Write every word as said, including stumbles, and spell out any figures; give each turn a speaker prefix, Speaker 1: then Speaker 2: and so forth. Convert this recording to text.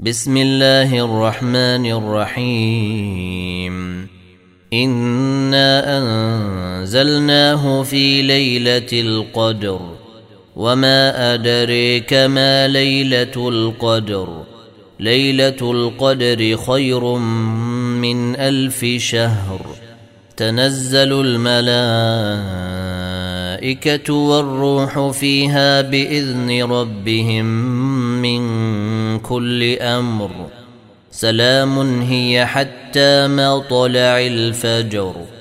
Speaker 1: بسم الله الرحمن الرحيم إنا أنزلناه في ليلة القدر وما أدريك ما ليلة القدر ليلة القدر خير من ألف شهر تنزل الملائكة والروح فيها بإذن ربهم من كل أمر سلام هي حتى مطلع الفجر.